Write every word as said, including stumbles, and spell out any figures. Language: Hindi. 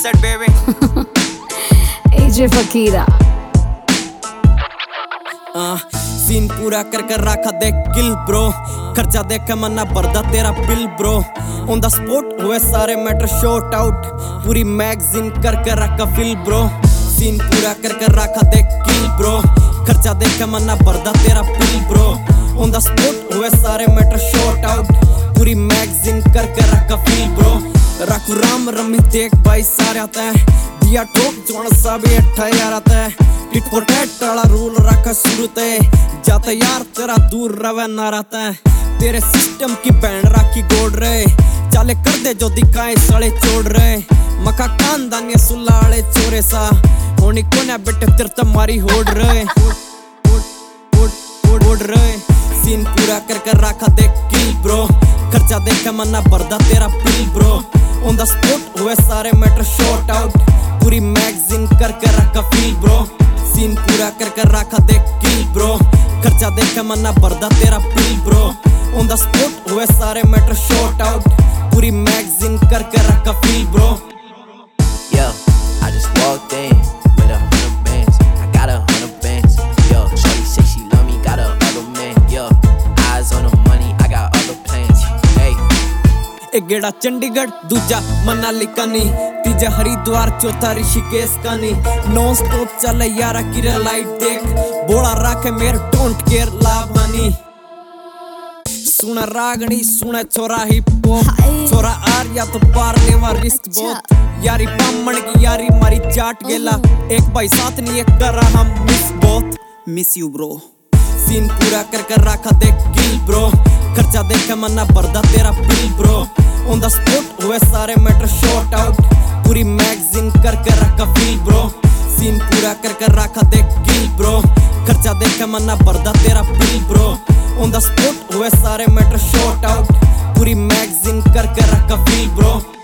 said, baby. A J Fakira. uh, scene पूरा कर कर रखा देख किल ब्रो, खर्चा देख के मन्ना बरदा तेरा bill bro. On the spot हुए सारे मैटर शॉर्ट आउट, पूरी मैगजीन कर कर रखा फिल ब्रो। सीन पूरा कर कर रखा देख किल ब्रो, खर्चा देख के मन्ना बरदा तेरा bill bro. On the spot हुए सारे मैटर शॉर्ट आउट, पूरी मैगजीन कर कर रखा फिल ब्रो। रखू राम रमी देख भाई सारे आता है, दिया ठोक जोन सब अट्ठा यार आता है। टिट फॉर टैट वाला रूल रखा शुरू ते, जाता यार तेरा दूर रवे ना रहता है। तेरे सिस्टम की बैंड राखी गोड़ रहे, चाले कर दे जो दिखाए सड़े छोड़ रहे। मका खानदानिया सुलाड़े चोरे सा, होनी कोने बेटे तेरे तुम्हारी होड़ रहे होड़ रहे। सीन पूरा कर कर रखा देख किल ब्रो, खर्चा देख के मन्ना बरदा तेरा bill bro. On the spot हुए सारे मैटर शॉर्ट आउट, पूरी मैगजीन कर कर रखा फील ब्रो। सीन पूरा कर कर रखा देख किल ब्रो, खर्चा देख के मन्ना बरदा तेरा bill bro. On the spot हुए सारे मैटर शॉर्ट आउट, पूरी मैगजीन कर कर रखा feel bro. Yeah, I just walked in with a hundred bands. I got a hundred bands. Yo, shorty say she love me, got a other man. Yo, eyes on the money, I got other plans. Hey. एक गेड़ा चंडीगढ़, दूजा मनाली का नी, तीजा हरिद्वार, चौथा ऋषिकेश का नी। नॉन स्टॉप चले यारा की लाइफ देख, बोला राखे मेरे डोंट केयर लाभ हानी। सुना रागनी सुना छोरा हिप हॉप, छोरा आर या तो पार लेवा रिस्क बहुत। यारी बामण की यारी मारी जाट गेला, एक भाई साथ नहीं एक कर रहा हम मिस बहुत। Miss you bro. सीन पूरा कर कर रखा देख किल ब्रो, खर्चा देख के मन्ना बरदा तेरा bill bro. On the spot हुए सारे मैटर शॉर्ट आउट, पूरी मैगजीन कर कर रखा फील ब्रो। सीन पूरा कर कर रखा देख किल ब्रो, खर्चा देख के मन्ना बरदा तेरा bill bro. On the spot हुए सारे मैटर शॉर्ट आउट, पूरी मैगजीन कर कर रखा फील ब्रो।